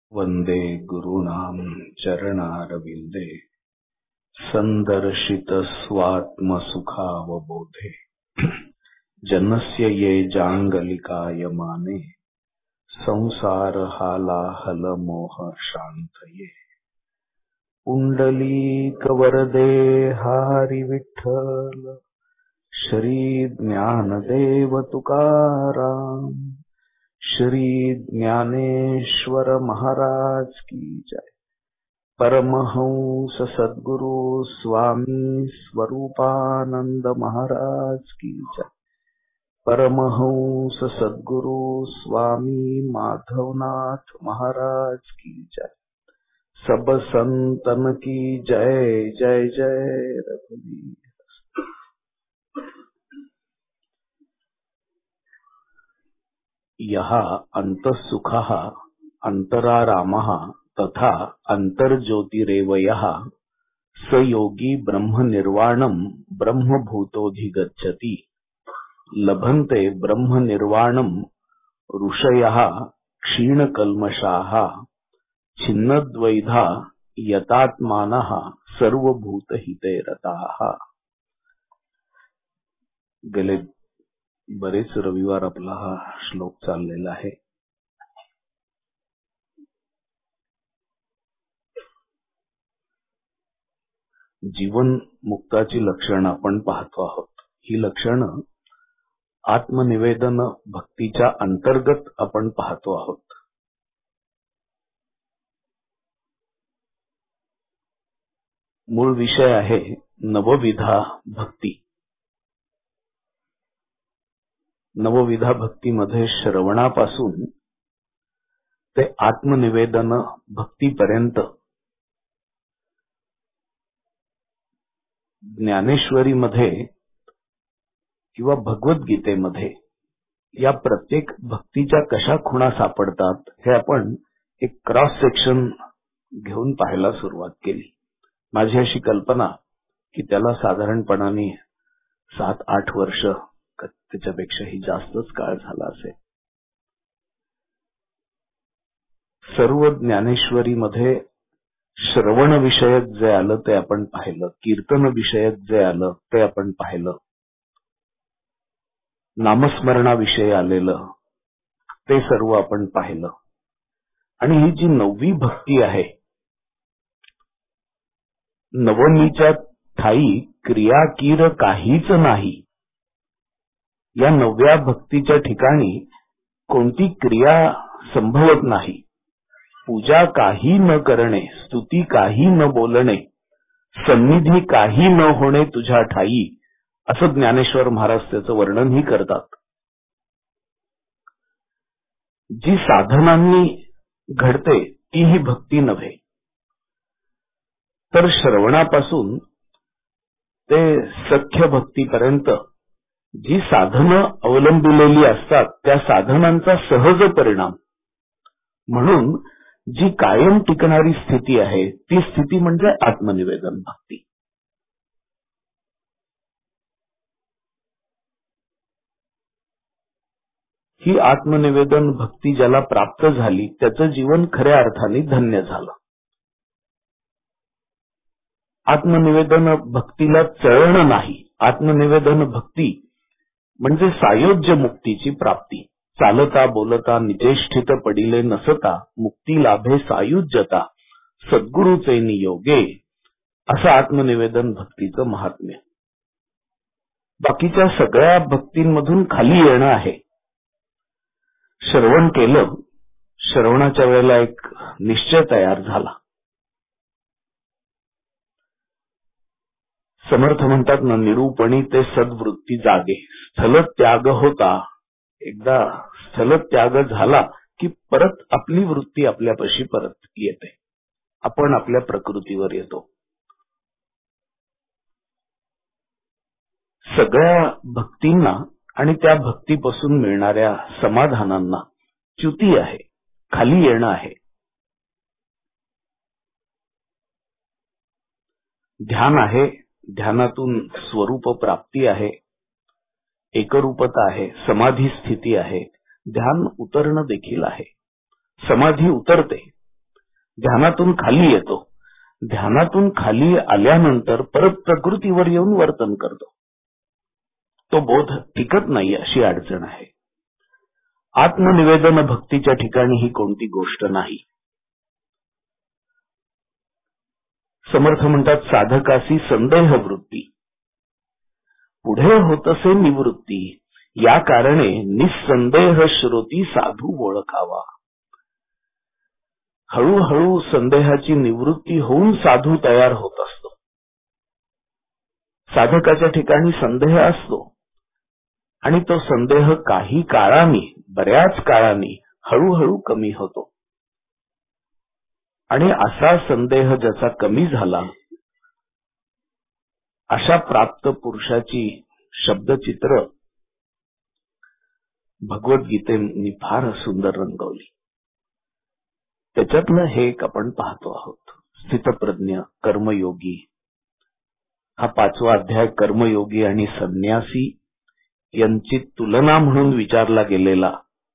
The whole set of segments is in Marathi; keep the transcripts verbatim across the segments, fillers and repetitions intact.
वंदे गुरूणां चरणारविंदे संदर्शित स्वात्मसुखावबोधे जनस्य ये जांगलिकायमाने संसार हालाहल मोह शांतये पुंडलीकवरदे हरि विठ्ठल श्री ज्ञानदेव तुकाराम श्री ज्ञानेश्वर महाराज की जय। परमहंस सद्गुरु स्वामी स्वरूपानंद महाराज की जय। परमहंस सद्गुरु स्वामी माधवनाथ महाराज की जय। सब संतन की जय जय जय रघुवीर। यह अंतःसुखः अंतरारामः तथा अंतर्ज्योतिरेवयः स योगी ब्रह्म निर्वाणं ब्रह्मभूतोऽधिगच्छति। लभन्ते ब्रह्म निर्वाणं ऋषयः क्षीणकल्मषाः छिन्नद्वैधा यतात्मानः सर्वभूतहिते रताः। गेले बरेच रविवार आपला हा श्लोक चाललेला आहे। जीवन मुक्ताची लक्षणं आपण पाहतो आहोत। ही लक्षणं आत्मनिवेदन भक्तीच्या अंतर्गत आपण पाहतो आहोत। मूळ विषय आहे नवविधा भक्ती। नवविधा भक्तीमध्ये श्रवणापासून ते आत्मनिवेदन भक्तीपर्यंत ज्ञानेश्वरीमध्ये किंवा भगवद्गीतेमध्ये या प्रत्येक भक्तीच्या कशा खुणा सापडतात हे आपण एक क्रॉस सेक्शन घेऊन पाहायला सुरुवात केली। माझी अशी कल्पना की त्याला साधारणपणाने सात आठ वर्ष त्याच्यापेक्षाही जास्तच काळ झाला असेल। सर्व ज्ञानेश्वरीमध्ये श्रवण विषयक जे आलं ते आपण पाहिलं, कीर्तन विषयक जे आलं ते आपण पाहिलं, नामस्मरणाविषयी आलेलं ते सर्व आपण पाहिलं। आणि ही जी नववी भक्ती आहे, नवमीच्या ठाई क्रिया कीर काहीच नाही, या नवव्या भक्तीच्या ठिकाणी कोणती क्रिया संभवत नाही। पूजा काही न करणे, स्तुती काही न बोलणे, सन्निधी काही न होणे तुझ्या ठाई, असं ज्ञानेश्वर महाराज त्याचं वर्णनही करतात। जी साधनांनी घडते ती ही भक्ती नव्हे, तर श्रवणापासून ते सख्य भक्तीपर्यंत जी साधनं अवलंबिलेली असतात त्या साधनांचा सहज परिणाम म्हणून जी कायम टिकणारी स्थिती आहे ती स्थिती म्हणजे आत्मनिवेदन भक्ती। ही आत्मनिवेदन भक्ती ज्याला प्राप्त झाली त्याचं जीवन खऱ्या अर्थाने धन्य झालं। आत्मनिवेदन भक्तीला चळण नाही। आत्मनिवेदन भक्ती म्हणजे सायोज्य मुक्तीची प्राप्ती। चालता बोलता निचेष्टित पडिले नसता, मुक्ती लाभे सायुज्यता, सद्गुरूचे नियोगे, असं आत्मनिवेदन भक्तीचं महात्म्य। बाकीच्या सगळ्या भक्तींमधून खाली येणं आहे। श्रवण केलं, श्रवणाच्या वेळेला एक निश्चय तयार झाला। समर्थ म्हणतात ना, निरूपणी ते सद्वृत्ती जागे। स्थल त्याग होता, एकदा स्थल त्याग झाला की परत आपली वृत्ती आपल्यापाशी परत येते, आपण आपल्या प्रकृतीवर येतो। सगळ्या भक्तींना आणि त्या भक्तीपासून मिळणाऱ्या समाधानांना च्युती आहे, खाली येणं आहे। ध्यान आहे, ध्यानातून स्वरूप प्राप्ती आहे, एकरूपता आहे, समाधी स्थिती आहे, ध्यान उतरणं देखील आहे। समाधी उतरते ध्यानातून खाली येतो. ध्यानातून खाली आल्यानंतर परत प्रकृतीवर येऊन वर्तन करतो. तो बोध टिकत नाही, अशी अडचण आहे. आत्मनिवेदन भक्तीच्या ठिकाणी ही कोणती गोष्ट नाही. समर्थ म्हणतात, साधकासी संदेह वृत्ती पुढे होतसे निवृत्ती, या कारणे निसंदेह श्रोती साधू ओळखावा. हळूहळू संदेहाची निवृत्ती होऊन साधू तयार होत असतो. साधकाच्या ठिकाणी संदेह असतो आणि तो संदेह काही काळाने, बऱ्याच काळाने हळूहळू कमी होतो. आणि असा संदेह ज्याचा कमी झाला, अशा प्राप्त पुरुषाची शब्दचित्र भगवद्गीतेने फार सुंदर रंगवली. त्याच्यातलं हे एक आपण पाहतो आहोत. स्थितप्रज्ञ, कर्मयोगी, हा पाचवा अध्याय कर्मयोगी आणि संन्यासी यांची तुलना म्हणून विचारला गेलेला.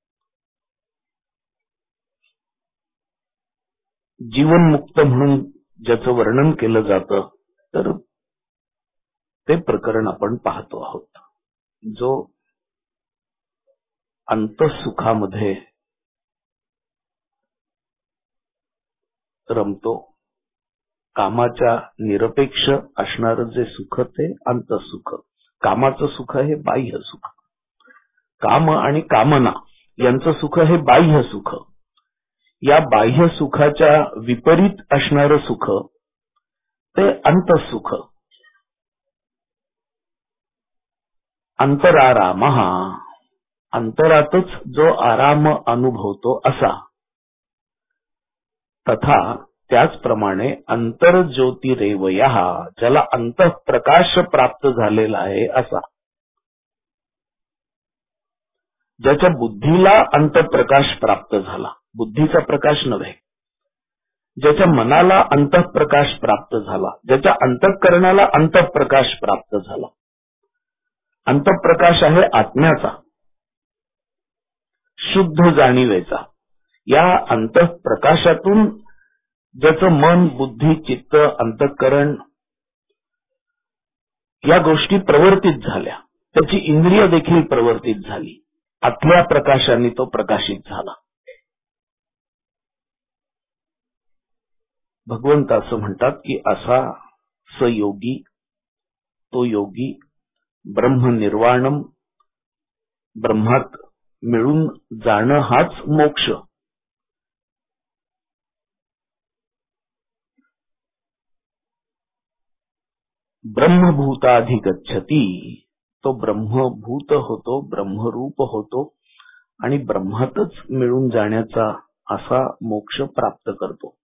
जीवनमुक्त म्हणून ज्याचं वर्णन केलं जातं, तर ते प्रकरण आपण पाहतो आहोत, जो अंतःसुखामध्ये रमतो. कामाच्या निरपेक्ष असणारं जे सुख ते अंतःसुख. कामाचं सुख हे बाह्य सुख. काम आणि कामना यांचं सुख हे बाह्य सुख. या बाह्य सुखाच्या विपरीत असणारं सुख ते अंतःसुख. अंतरारामः, अंतरातच जो आराम अनुभवतो असा. तथा त्याचप्रमाणे अंतर्ज्योतिरेवयः, ज्याला अंतःप्रकाश प्राप्त झालेला आहे असा. ज्याच्या बुद्धीला अंतःप्रकाश प्राप्त झाला, बुद्धीचा प्रकाश नव्हे. ज्याच्या मनाला अंतःप्रकाश प्राप्त झाला, ज्याच्या अंतःकरणाला अंतःप्रकाश प्राप्त झाला. अंतःप्रकाश आहे आत्म्याचा, शुद्ध जाणीवेचा. या अंतःप्रकाशातून ज्याचं मन, बुद्धी, चित्त, अंतःकरण या गोष्टी प्रवर्तित झाल्या, त्याची इंद्रिय देखील प्रवर्तित झाली. आतल्या प्रकाशाने तो प्रकाशित झाला. भगवंत असं म्हणतात की असा स योगी, तो योगी ब्रह्मनिर्वाणम, ब्रह्मात मिळून जाणं हाच मोक्ष. ब्रह्मभूताधिगच्छति, तो ब्रह्मभूत होतो, ब्रह्मरूप होतो आणि ब्रह्मातच मिळून जाण्याचा असा मोक्ष प्राप्त करतो.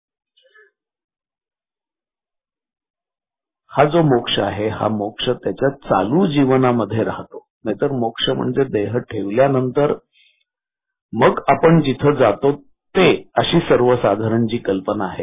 हा जो मोक्ष आहे, हा मोक्ष त्याच्या चालू जीवनामध्ये राहतो. नाहीतर मोक्ष म्हणजे देह ठेवल्यानंतर मग आपण जिथं जातो ते, अशी सर्वसाधारण जी कल्पना आहे.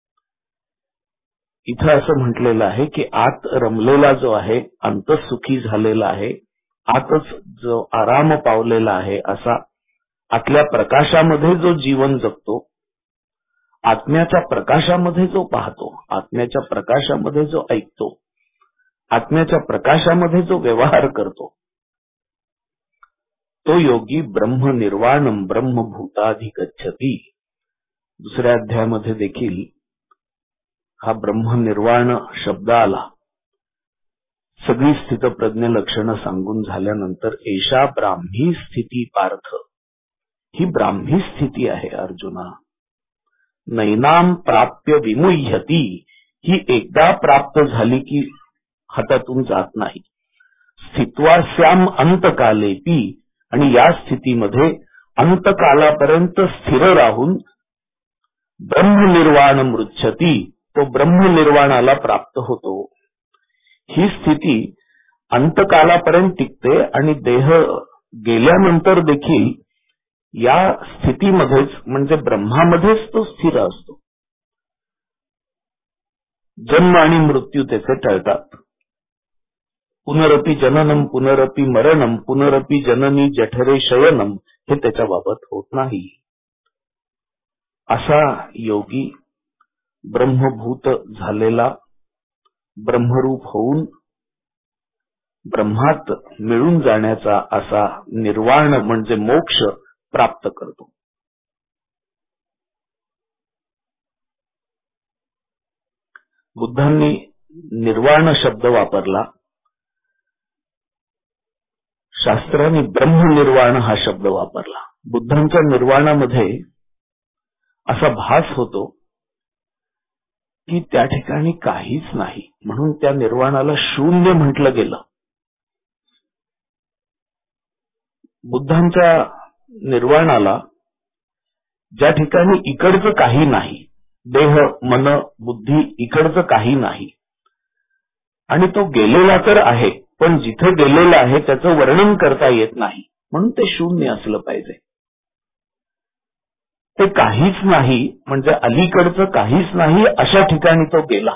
इथं असं म्हटलेलं आहे की आत रमलेला जो आहे, अंतःसुखी झालेला आहे, आतच जो आराम पावलेला आहे, असा आतल्या प्रकाशामध्ये जो जीवन जगतो, आत्म्याच्या प्रकाशामध्ये जो पाहतो, आत्म्याच्या प्रकाशामध्ये जो ऐकतो, आत्म्याच्या प्रकाशामध्ये जो व्यवहार करतो, तो योगी ब्रह्मनिर्वाणम ब्रह्मभूताधिगच्छति. दुसऱ्या अध्यायामध्ये देखील हा ब्रह्मनिर्वाण शब्द आला. सगळी स्थितप्रज्ञ लक्षणं सांगून झाल्यानंतर एषा ब्राह्मी स्थिती पार्थ, ही ब्राह्मी स्थिती आहे अर्जुना. नैनाम प्राप्य विमुह्यती, ही एकदा प्राप्त झाली की हातातून जात नाही. स्थित्वा स्याम अंतकालेपी, आणि या स्थितीमध्ये अंतकालापर्यंत स्थिर राहून ब्रह्मनिर्वाण मृच्छती, तो ब्रह्मनिर्वाणाला प्राप्त होतो. ही स्थिती अंतकालापर्यंत टिकते आणि देह गेल्यानंतर देखील या स्थितीमध्येच, म्हणजे ब्रह्मामध्येच तो स्थिर असतो. जन्म आणि मृत्यू त्याचे टळतात. पुनरपि जननम पुनरपि मरणम पुनरपि जननी जठरे शयनम, हे त्याच्या बाबत होत नाही. असा योगी ब्रह्मभूत झालेला ब्रह्मरूप होऊन ब्रह्मात मिळून जाण्याचा असा निर्वाण म्हणजे मोक्ष प्राप्त करतो. बुद्धांनी निर्वाण शब्द वापरला, शास्त्रांनी ब्रह्मनिर्वाण हा शब्द वापरला. बुद्धांच्या निर्वाणामध्ये असा भास होतो की त्या ठिकाणी काहीच नाही, म्हणून त्या निर्वाणाला शून्य म्हटलं गेलं. बुद्धांच्या निर्वाणाला ज्या ठिकाणी इकडचं काही नाही, देह मन बुद्धी इकडचं काही नाही, आणि तो गेलेला तर आहे, पण जिथे गेलेला आहे त्याचं वर्णन करता येत नाही, म्हणून ते शून्य असलं पाहिजे. ते काहीच नाही म्हणजे अलीकडचं काहीच नाही अशा ठिकाणी तो गेला.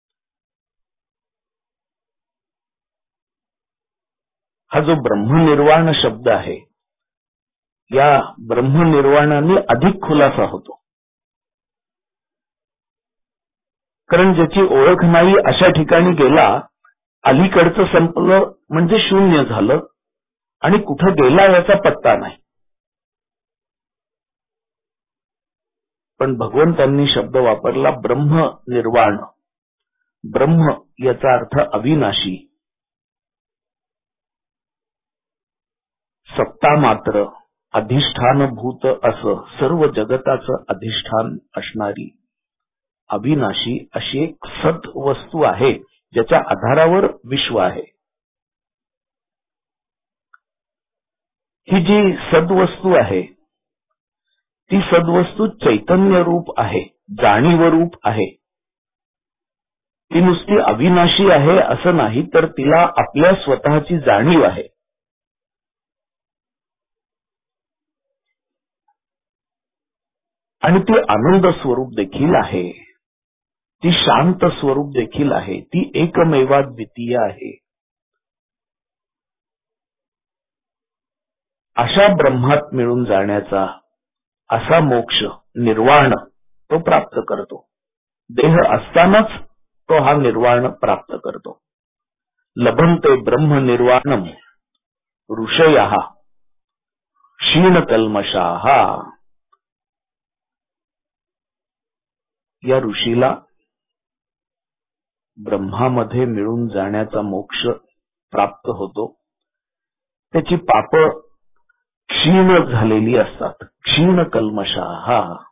हा जो ब्रह्मनिर्वाण शब्द आहे, या ब्रह्मनिर्वाणाने अधिक खुलासा होतो. कारण ज्याची ओळख नाही अशा ठिकाणी गेला, अलीकडचं संपलं म्हणजे शून्य झालं, आणि कुठं गेला याचा पत्ता नाही. पण भगवंतांनी शब्द वापरला ब्रह्मनिर्वाण. ब्रह्म याचा अर्थ अविनाशी, सत्ता मात्र, अधिष्ठानभूत असं सर्व जगताचं अधिष्ठान असणारी अविनाशी अशी एक सत वस्तू आहे, ज्याच्या आधारावर विश्व आहे. ही जी सद्वस्तू आहे ती सद्वस्तू चैतन्य रूप आहे, जाणीव रूप आहे. ती नुसती अविनाशी आहे असं नाही, तर तिला आपल्या स्वतःची जाणीव आहे. आणि ती आनंद स्वरूप देखील आहे, ती शांत स्वरूप देखील आहे, ती एकमेवा द्वितीय आहे. अशा ब्रह्मात मिळून जाण्याचा असा मोक्ष निर्वाण तो प्राप्त करतो. देह असतानाच तो हा निर्वाण प्राप्त करतो. लभन्ते ब्रह्म निर्वाणम ऋषयः क्षीणकल्मषाः. या ऋषीला ब्रह्मामध्ये मिळून जाण्याचा मोक्ष प्राप्त होतो. त्याची पाप क्षीण झालेली असतात. क्षीण कल्मषाः.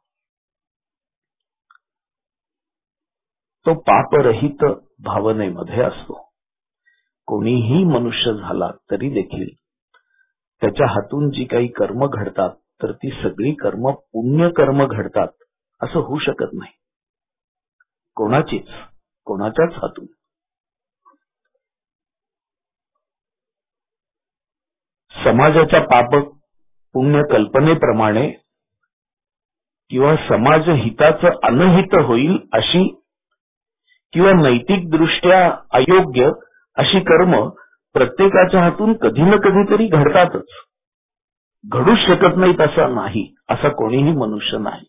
तो पापरहित भावनेमध्ये असतो. कोणीही मनुष्य झाला तरी देखील त्याच्या हातून जी काही कर्म घडतात तर ती सगळी कर्म पुण्य कर्म घडतात असं होऊ शकत नाही. कोणाचीच कोणाच्याच हातून. समाजाच्या पाप पुण्य कल्पनेप्रमाणे किंवा समाज हिताचं अनहित होईल अशी किंवा नैतिक दृष्ट्या अयोग्य अशी कर्म प्रत्येकाच्या हातून कधी ना कधीतरी घडतातच. घडू शकत नाहीत असं नाही, असा कोणीही मनुष्य नाही.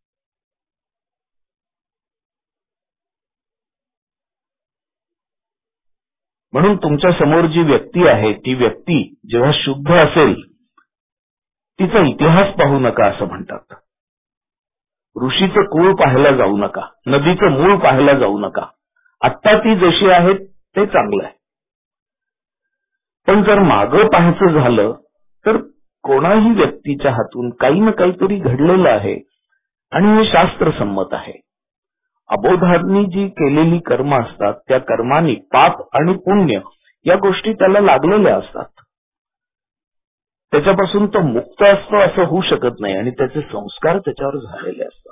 म्हणून तुमच्या समोर जी व्यक्ती आहे ती व्यक्ती जेव्हा शुद्ध असेल तिचा इतिहास पाहू नका असं म्हणतात. ऋषीचं कुळ पाहायला जाऊ नका, नदीचं मूळ पाहायला जाऊ नका. आत्ता ती जशी आहे ते चांगलं आहे. पण जर मागं पाहायचं झालं तर कोणाही व्यक्तीच्या हातून काही ना काहीतरी घडलेलं आहे आणि हे शास्त्रसंमत आहे. अबोधांनी जी केलेली कर्म असतात त्या कर्मांनी पाप आणि पुण्य या गोष्टी त्याला लागलेल्या असतात. त्याच्यापासून तो मुक्त असतो असं होऊ शकत नाही आणि त्याचे संस्कार त्याच्यावर झालेले असतात.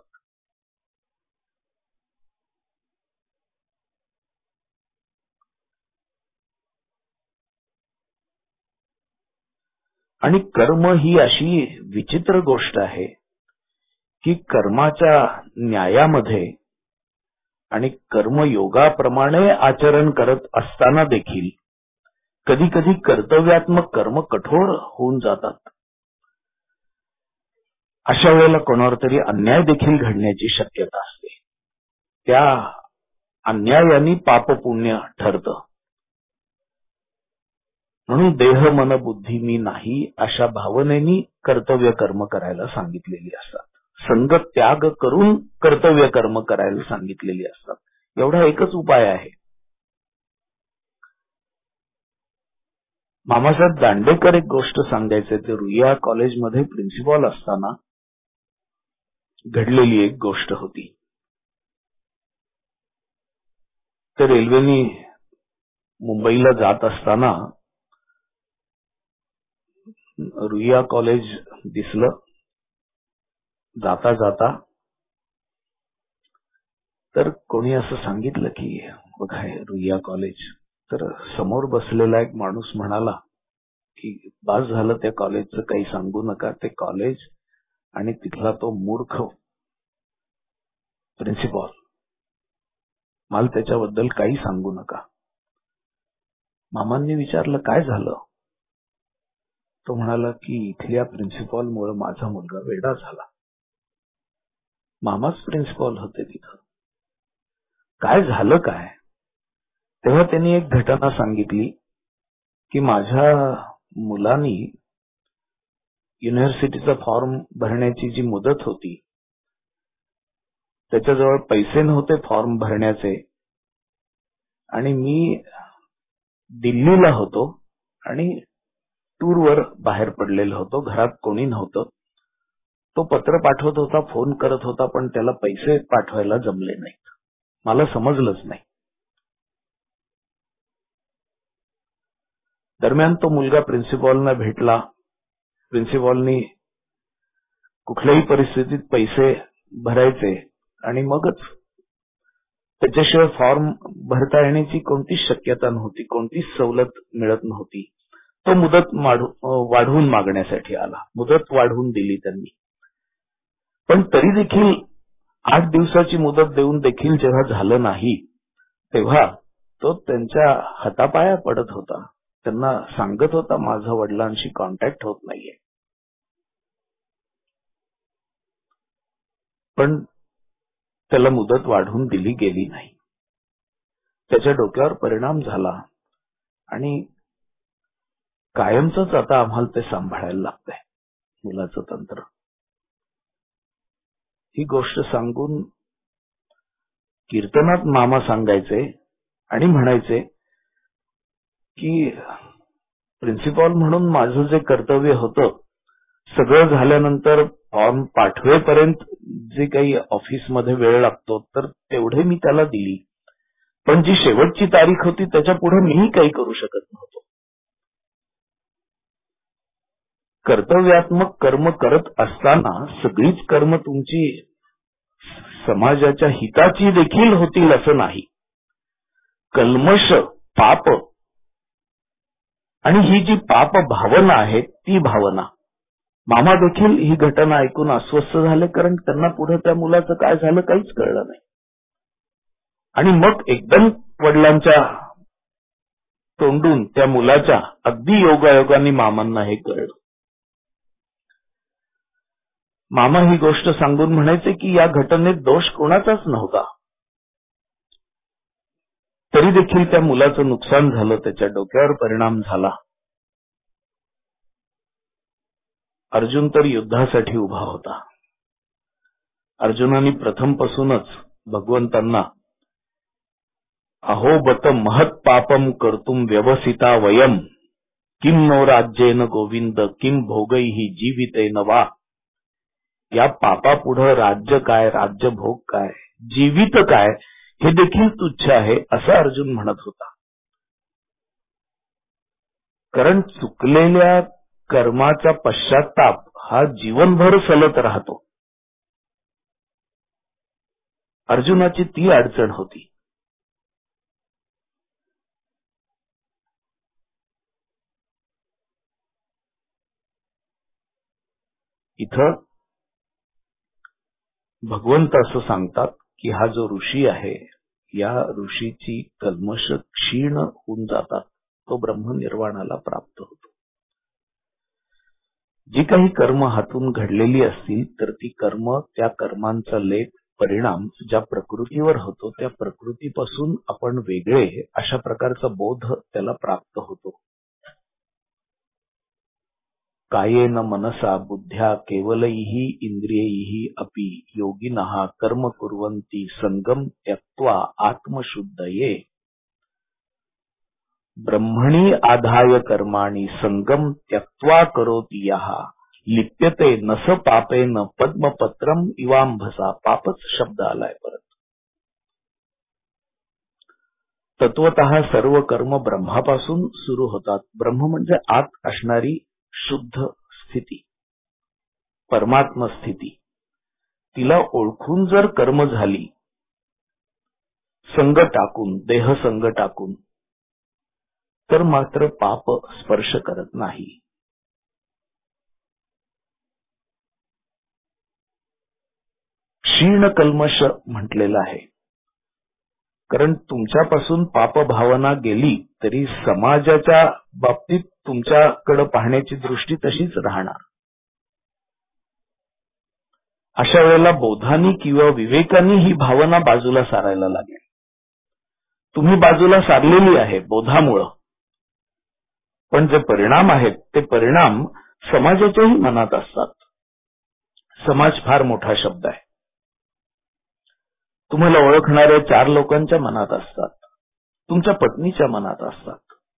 आणि कर्म ही अशी विचित्र गोष्ट आहे की कर्माच्या न्यायामध्ये आणि कर्मयोगाप्रमाणे आचरण करत असताना देखील कधी कधी कर्तव्यात्मक कर्म कठोर होऊन जातात. अशा वेळेला कोणावर तरी अन्याय देखील घडण्याची शक्यता असते. त्या अन्यायाने पाप पुण्य ठरतं. म्हणून देह मन बुद्धी मी नाही अशा भावनेनी कर्तव्य कर्म करायला सांगितलेली असतात. संग त्याग करून कर्तव्य कर्म करायला सांगितलेली असतात. एवढा एकच उपाय आहे. मामासाहेब दांडेकर एक गोष्ट सांगायचे. ते रुईया कॉलेजमध्ये प्रिन्सिपॉल असताना घडलेली एक गोष्ट होती. ते रेल्वेने मुंबईला जात असताना रुईया कॉलेज दिसलं. जाता जाता तर कोणी असं सांगितलं की बघा हे रुईया कॉलेज. तर समोर बसलेला एक माणूस म्हणाला की बास झालं त्या कॉलेजचं, काही सांगू नका. ते कॉलेज आणि तिथला तो मूर्ख प्रिन्सिपॉल, मला त्याच्याबद्दल काही सांगू नका. मामांनी विचारलं काय झालं. तो म्हणाला की इथल्या प्रिन्सिपॉलमुळे माझा मुलगा वेडा झाला. मामाच प्रिन्सिपॉल होते तिथं. काय झालं काय. तेव्हा त्यांनी एक घटना सांगितली की माझ्या मुलानी युनिव्हर्सिटीचा फॉर्म भरण्याची जी मुदत होती त्याच्याजवळ पैसे नव्हते फॉर्म भरण्याचे, आणि मी दिल्लीला होतो आणि टूरवर बाहेर पडलेलो होतो. घरात कोणी नव्हतं. तो पत्र पाठवत होता, फोन करत होता, पण त्याला पैसे पाठवायला जमले नाहीत. मला समजलंच नाही. दरम्यान तो मुलगा प्रिन्सिपॉलना भेटला. प्रिन्सिपॉलनी कुठल्याही परिस्थितीत पैसे भरायचे आणि मगच त्याच्याशिवाय फॉर्म भरता येण्याची कोणतीच शक्यता नव्हती, कोणतीच सवलत मिळत नव्हती. तो मुदत वाढवून मागण्यासाठी आला. मुदत वाढवून दिली त्यांनी. पण तरी देखील आठ दिवसाची मुदत देऊन देखील जेव्हा झालं नाही तेव्हा तो त्यांच्या हातापाया पडत होता. त्यांना सांगत होता माझा वडिलांशी कॉन्टॅक्ट होत नाहीये. पण त्याला मुदत वाढवून दिली गेली नाही. त्याच्या डोक्यावर परिणाम झाला आणि कायमचंच आता आम्हाला ते सांभाळायला लागतंय मुलाचं तंत्र. ही गोष्ट सांगून कीर्तनात मामा सांगायचे आणि म्हणायचे की प्रिन्सिपॉल म्हणून माझं जे कर्तव्य होतं सगळं झाल्यानंतर फॉर्म पाठवेपर्यंत जे काही ऑफिसमध्ये वेळ लागतो तर तेवढे मी त्याला दिली, पण जी शेवटची तारीख होती त्याच्या पुढे मीही काही करू शकत नव्हतो. कर्तव्यात्मक कर्म करत असताना सगळीच कर्म तुमची समाजाच्या हिताची देखील होतील असं नाही. कल्मश, पाप आणि ही जी पाप भावना आहे ती भावना. मामा देखील ही घटना ऐकून अस्वस्थ झाले, कारण त्यांना पुढे त्या मुलाचं काय झालं काहीच कळलं नाही. आणि मग एकदम वडिलांच्या तोंडून त्या मुलाच्या अगदी योगायोगाने मामांना हे कळलं. मामा ही गोष्ट सांगून म्हणायचे की या घटनेत दोष कोणाचाच नव्हता, तरी देखील त्या मुलाचं नुकसान झालं, त्याच्या डोक्यावर परिणाम झाला. अर्जुन तर युद्धासाठी उभा होता. अर्जुनाने प्रथमपासूनच भगवंतांना अहो बत महत् पापम कर्तुम व्यवसिता वयम किम नो राज्येन गोविंद किम भोगैहि जीवितेन वा. या पापापुढे राज्य काय, राज्यभोग काय, जीवित काय हे देखील तुच्छ आहे असं अर्जुन म्हणत होता. कारण चुकलेल्या कर्माचा पश्चाताप हा जीवनभर सलत राहतो. अर्जुनाची ती अडचण होती. इथं भगवंत असं सांगतात की हा जो ऋषी आहे या ऋषीची कल्मश क्षीण होऊन जातात, तो ब्रह्मनिर्वाणाला प्राप्त होतो. जी काही कर्म हातून घडलेली असतील तर ती कर्म, त्या कर्मांचा लेप, परिणाम ज्या प्रकृतीवर होतो त्या प्रकृतीपासून आपण वेगळे अशा प्रकारचा बोध त्याला प्राप्त होतो. कायेन मनसा बुद्ध्या केवलैहि इंद्रियैहि अपि योगिनः कर्म कुर्वन्ति संगम त्यक्त्वा आत्मशुद्धये. ब्रह्मणी आधाय कर्माणि संगम त्यक्त्वा करोति यः लिप्यते नस पापेन पद्मपत्रम इवांभसा. पापच शब्द आलाय परत. तत्वतः सर्व कर्म ब्रह्मापासून सुरू होतात. ब्रह्म म्हणजे आत असणारी शुद्ध स्थिती, परमात्म स्थिती. तिला ओळखून जर कर्म झाली संग टाकून, देह संग टाकून, तर मात्र पाप स्पर्श करत नाही. क्षीण कल्मश म्हटलेलं आहे. कारण तुमच्यापासून पाप भावना गेली तरी समाजाच्या बाबतीत तुमच्याकडे पाहण्याची दृष्टी तशीच राहणार. अशा वेळेला बोधानी किंवा विवेकानी ही भावना बाजूला सारायला लागेल. तुम्ही बाजूला सारलेली आहे बोधामुळं, पण जे परिणाम आहेत ते परिणाम समाजाच्याही मनात असतात. समाज फार मोठा शब्द आहे. तुम्हाला ओळखणाऱ्या चार लोकांच्या मनात असतात, तुमच्या पत्नीच्या मनात असतात.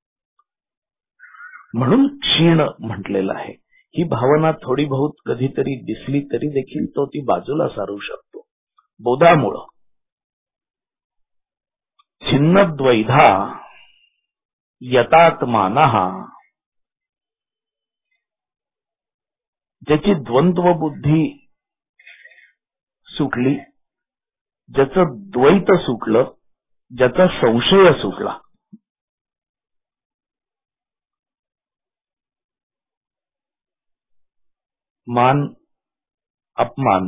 म्हणून क्षीण म्हटलेलं आहे. ही भावना थोडी बहुत कधीतरी दिसली तरी देखील तो ती बाजूला सारू शकतो बोधामुळं. छिन्नद्वैधा यतात्मानः. ज्याची द्वंद्व बुद्धी सुटली, ज्याचं द्वैत सुटलं, ज्याचा संशय सुटला, मान अपमान,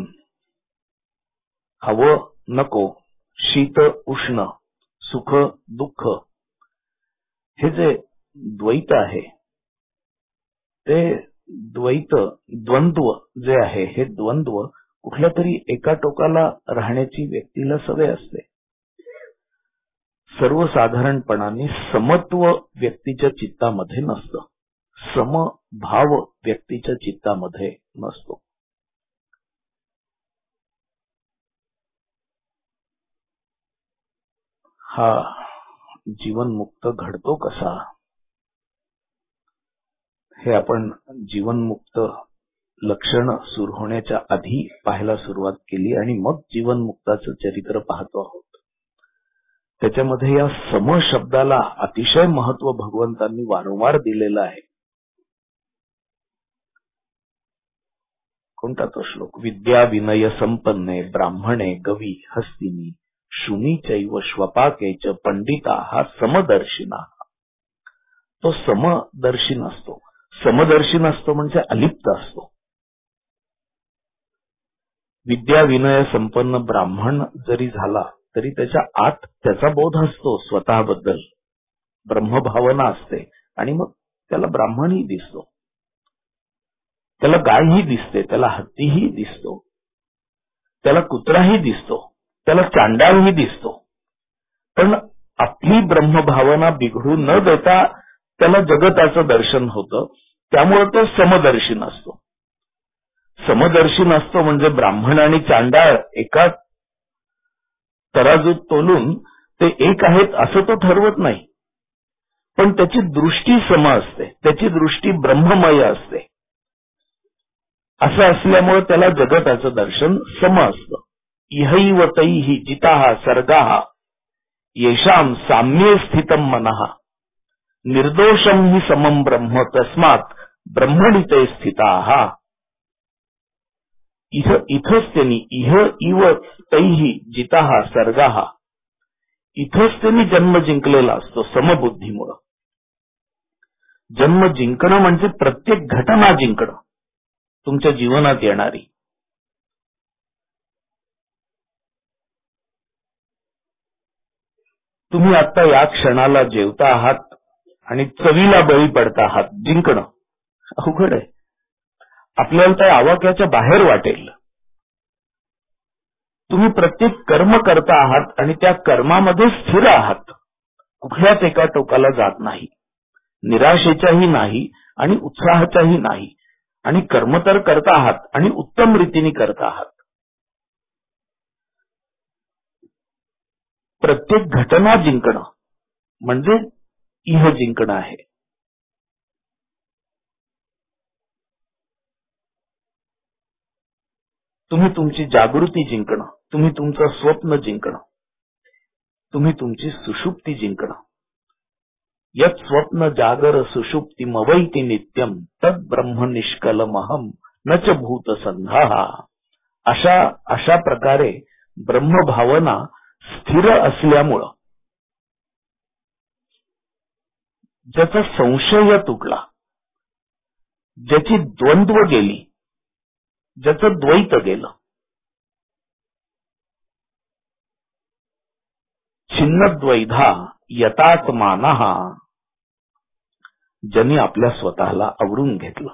हवं नको, शीत उष्ण, सुख दुःख, हे जे द्वैत आहे ते द्वैत द्वंद्व जे आहे हे द्वंद्व कुठल्या तरी एका टोकाला राहण्याची व्यक्तीला सवय असते. सर्वसाधारणपणाने समत्व व्यक्तीच्या चित्तामध्ये नसतं. समभाव व्यक्तीच्या चित्तामध्ये नसतो. हा जीवनमुक्त घडतो कसा, हे आपण जीवनमुक्त लक्षण सुरू होण्याच्या आधी पाहायला सुरुवात केली आणि मग जीवनमुक्ताचं चरित्र पाहतो आहोत. त्याच्यामध्ये या सम शब्दाला अतिशय महत्व भगवंतांनी वारंवार दिलेलं आहे. कोणता तो श्लोक? विद्या विनय संपन्ने ब्राह्मणे गवी हस्तिनी शुनी चैव श्वपाके च पंडिता हा समदर्शिना. तो समदर्शी नसतो. समदर्शी नसतो म्हणजे अलिप्त असतो. विद्या विनय संपन्न ब्राह्मण जरी झाला तरी त्याच्या आत त्याचा बोध असतो स्वतःबद्दल, ब्रह्मभावना असते आणि मग त्याला ब्राह्मणही दिसतो, त्याला गायही दिसते, त्याला हत्तीही दिसतो, त्याला कुत्राही दिसतो, त्याला चांडाळही दिसतो. पण आपली ब्रह्मभावना बिघडू न देता त्याला जगताचं दर्शन होतं. त्यामुळे तो समदर्शी नसतो. समदर्शी नसतो म्हणजे ब्राह्मण आणि चांडाळ एका तराजूत तोलून ते एक आहेत असं तो ठरवत नाही. पण त्याची दृष्टी सम असते, त्याची दृष्टी ब्रह्ममय असते. असं असल्यामुळे त्याला जगताचं दर्शन सम असतं. इहैव तैहि जिताः सर्गाः येषां साम्ये स्थितं मनः निर्दोषं हि समं ब्रह्म तस्मात् ब्रह्मणि ते स्थिताः. इह इथंच त्यांनी इह इव तैहि जिताः सर्गाः, इथंच त्यांनी जन्म जिंकलेला असतो समबुद्धीमुळं. जन्म जिंकणं म्हणजे प्रत्येक घटना जिंकणं तुमच्या जीवनात येणारी. तुम्ही आता या क्षणाला जेवता आहात आणि चवीला बळी पडता आहात. जिंकणं अवघड आहे. आपल्याला त्या आवाक्याच्या बाहेर वाटेल. तुम्ही प्रत्येक कर्म करता आहात आणि त्या कर्मामध्ये स्थिर आहात, कुठल्याच एका टोकाला जात नाही, निराशेच्याही नाही आणि उत्साहाच्याही नाही, आणि कर्म तर करता आहात आणि उत्तम रीतीने करता आहात. प्रत्येक घटना जिंकणं म्हणजे इह जिंकणं आहे. तुम्ही तुमची जागृती जिंकणं, तुम्ही तुमचं स्वप्न जिंकणं, तुम्ही तुमची सुषुप्ती जिंकणं. यत् स्वप्न जागर सुषुप्ती मवैति नित्यम तद ब्रह्म निष्कलमहम न च भूत संधाः. अशा अशा प्रकारे ब्रह्मभावना स्थिर असल्यामुळं ज्याचा संशय तुटला, ज्याची द्वंद्व गेली, ज्याचं द्वैत गेलं, छिन्नद्वैधा यतात्मानः, ज्यांनी आपल्या स्वतःला आवरून घेतलं.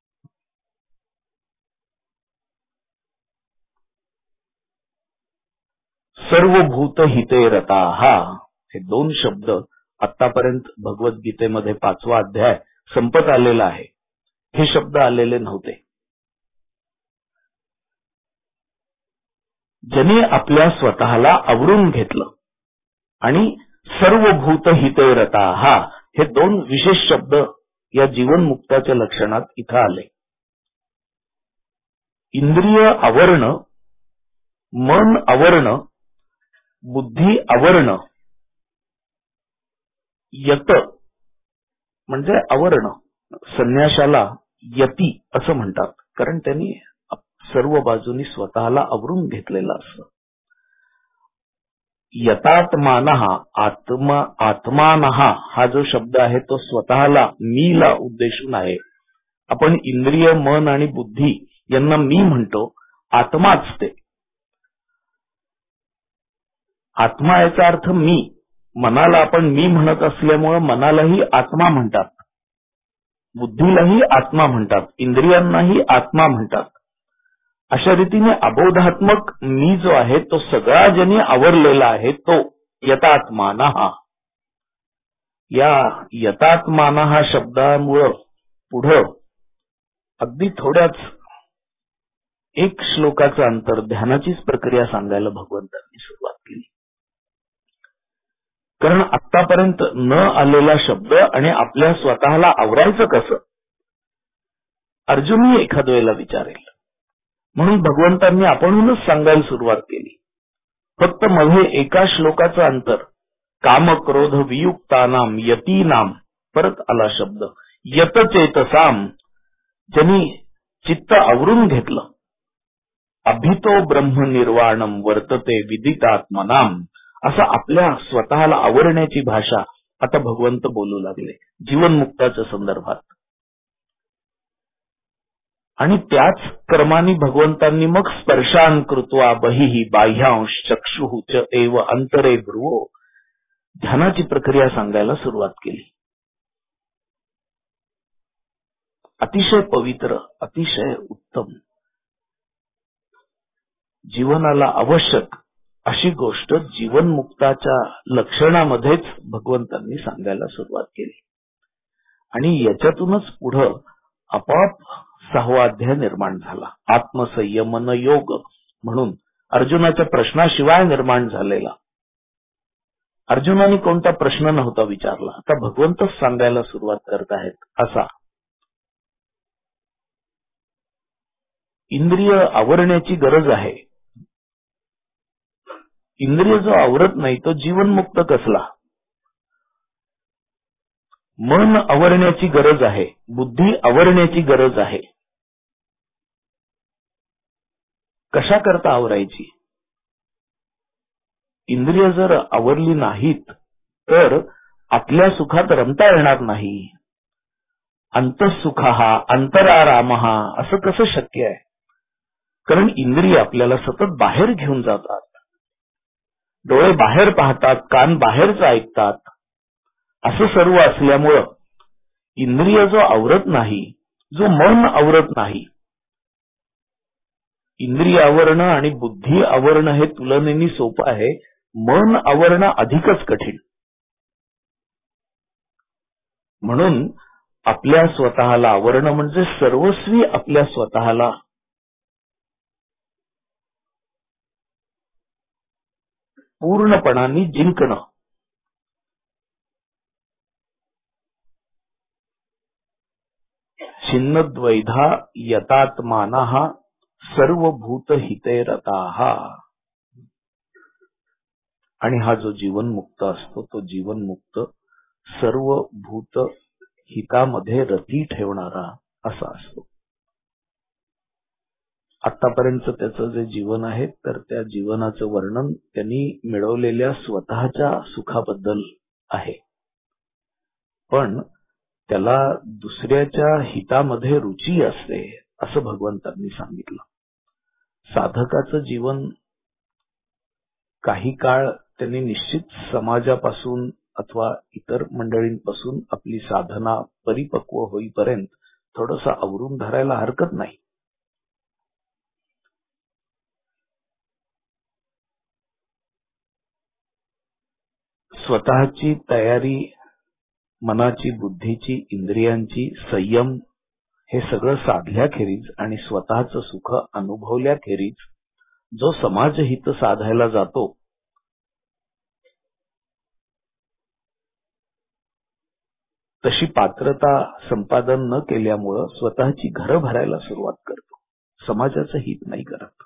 सर्वभूत हिते रताः, हे दोन शब्द आतापर्यंत भगवद्गीतेमध्ये पाचवा अध्याय संपत आलेला आहे. हे शब्द आलेले नव्हते. ज्याने आपल्या स्वतःला आवरून घेतलं आणि सर्वभूत हिते रताः, हे दोन विशेष शब्द या जीवनमुक्ताच्या लक्षणात इथं आले. इंद्रिय आवरण, मन आवरण, बुद्धी आवरण, यत म्हणजे आवरण. संन्याशाला यती असं म्हणतात, कारण त्यांनी सर्व बाजूनी स्वतःला आवरून घेतलेलं असतं. यतात्मानः, आत्मा आत्मानः हा जो शब्द आहे तो स्वतःला, मीला उद्देशून आहे. आपण इंद्रिय, मन आणि बुद्धी यांना मी म्हणतो, आत्माच ते. आत्मा याचा अर्थ मी. मनाला आपण मी म्हणत असल्यामुळे मनालाही आत्मा म्हणतात, बुद्धीलाही आत्मा म्हणतात, इंद्रियांनाही आत्मा म्हणतात. अशा रीतीने अबोधात्मक मी जो आहे तो सगळा ज्याने आवरलेला आहे तो यतात्मानः. या यतात्मानः शब्दामुळं पुढं अगदी थोड्याच एक श्लोकाचं अंतर ध्यानाचीच प्रक्रिया सांगायला भगवंतांनी सुरुवात केली. कारण आतापर्यंत न आलेला शब्द आणि आपल्या स्वतःला आवरायचं कसं, अर्जुनही एखाद वेळेला विचारेल. म्हणून भगवंतांनी आपणहूनच सांगायला सुरुवात केली. फक्त मध्ये एका श्लोकाचं अंतर, काम क्रोध वियुक्तानाम यतीनाम, परत आला शब्द यतचेतसाम, ज्यांनी चित्त आवरून घेतलं. अभितो ब्रह्म निर्वाणम वर्तते विदितात्मनाम, असं आपल्या स्वतःला आवरण्याची भाषा आता भगवंत बोलू लागले जीवनमुक्ताच्या संदर्भात. आणि त्याच क्रमाने भगवंतांनी मग स्पर्शान कृत्वा बहिः बाह्यांश चक्षुः च एव अंतरे भ्रुवो, ध्यानाची प्रक्रिया सांगायला सुरुवात केली. अतिशय पवित्र, अतिशय उत्तम, जीवनाला आवश्यक अशी गोष्ट जीवनमुक्ताच्या लक्षणामध्येच भगवंतांनी सांगायला सुरुवात केली. आणि याच्यातूनच पुढं आपोआप सहावा अध्याय निर्माण झाला, आत्मसंयमन योग म्हणून अर्जुनाच्या प्रश्नाशिवाय निर्माण झालेला. अर्जुनाने कोणता प्रश्न नव्हता विचारला, आता भगवंतच सांगायला सुरुवात करत आहेत. असा इंद्रिय आवरण्याची गरज आहे. इंद्रिय जो आवरत नाही तो जीवनमुक्त कसला. मन आवरण्याची गरज आहे, बुद्धी आवरण्याची गरज आहे. कशा करता आवरायची? इंद्रिय जर आवरली नाहीत तर आपल्या सुखात रमता येणार नाही. अंतःसुखः अंतरारामः असं कसं शक्य आहे? कारण इंद्रिय आपल्याला सतत बाहेर घेऊन जातात. डोळे बाहेर पाहतात, कान बाहेरच ऐकतात. असं सर्व असल्यामुळं इंद्रिय जो आवरत नाही, जो मन आवरत नाही, इंद्रिय आवरणं आणि बुद्धी आवरणं हे तुलनेने सोपं आहे, मन आवरणं अधिकच कठीण. म्हणून आपल्या स्वतःला आवरणं म्हणजे सर्वस्वी आपल्या स्वतःला पूर्णपणाने जिंकणं. छिन्नद्वैधा यतात्मानः सर्वभूत हिते रताः. आणि हा जो जीवनमुक्त असतो तो जीवनमुक्त सर्व भूत हितामध्ये रती ठेवणारा असा असतो. आतापर्यंत त्याचं जे जीवन आहे तर त्या जीवनाचं वर्णन त्यांनी मिळवलेल्या स्वतःच्या सुखाबद्दल आहे, पण त्याला दुसऱ्याच्या हितामध्ये रुची असते असं भगवंतांनी सांगितलं. साधकाचं जीवन काही काळ त्यांनी निश्चित समाजापासून अथवा इतर मंडळींपासून आपली साधना परिपक्व होईपर्यंत थोडंसं आवरून धरायला हरकत नाही. स्वतःची तयारी, मनाची, बुद्धीची, इंद्रियांची, संयम हे सगळं साधल्याखेरीज आणि स्वतःचं सुख अनुभवल्याखेरीज जो समाजहित साधायला जातो तशी पात्रता संपादन न केल्यामुळं स्वतःची घरं भरायला सुरुवात करतो, समाजाचं हित नाही करत.